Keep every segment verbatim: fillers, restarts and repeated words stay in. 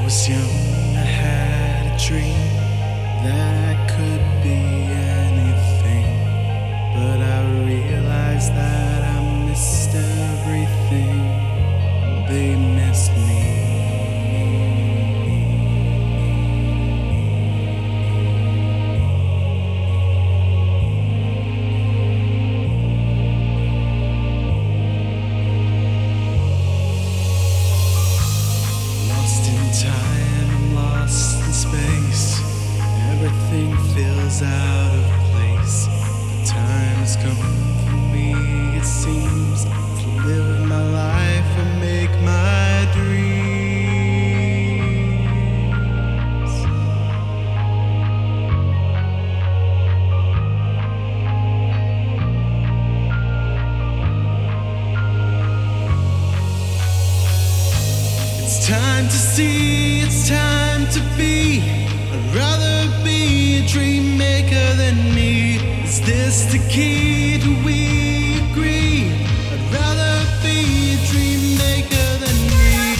was young, I had a dream that I could be anything. But I realized that I missed everything, and they missed me. Lost in time, I'm lost in space. Everything feels out of place. The time has come for me, it seems, to live my life and make my dreams. It's time to see, it's time to be. I'd rather be a dream maker than me. Is this the key? Do we agree? I'd rather be a dream maker than me.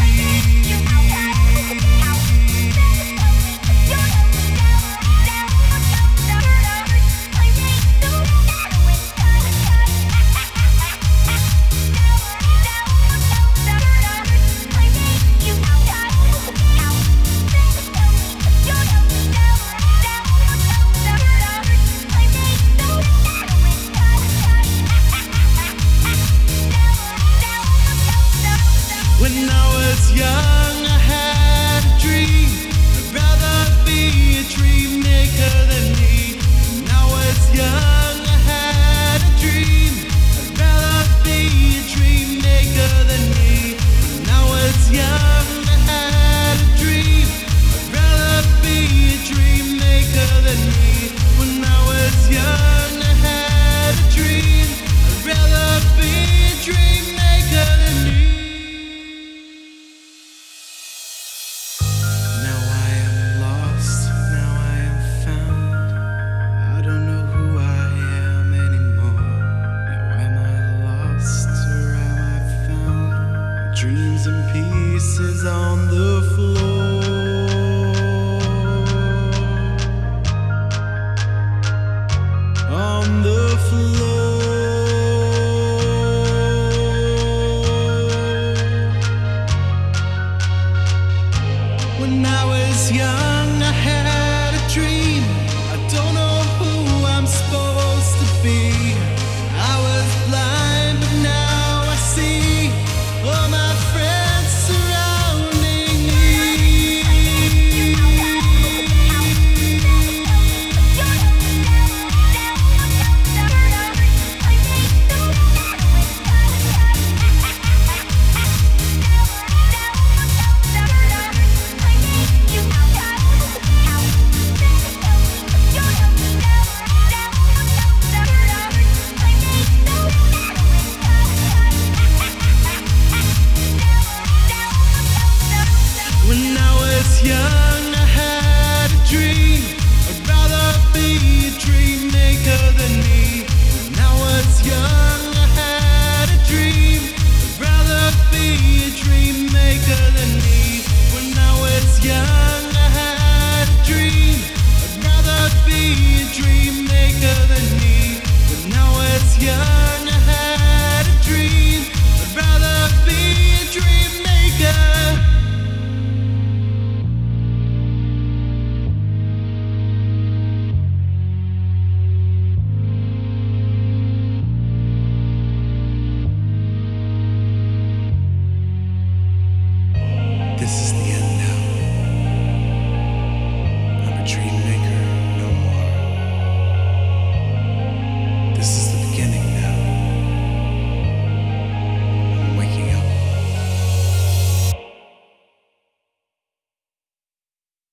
When I was young, I had a dream. I'd rather be a dream maker than me. When I was young, I had a dream. I'd rather be a dream maker than me. When I was young, I had a dream. I'd rather be a dream maker than me. When I was young, I had a dream. I'd rather be a dream maker than me. Now I am lost, now I am found. I don't know who I am anymore. Now am I lost or am I found? Dreams and pieces on the floor. On the floor. When I was young, I had a dream.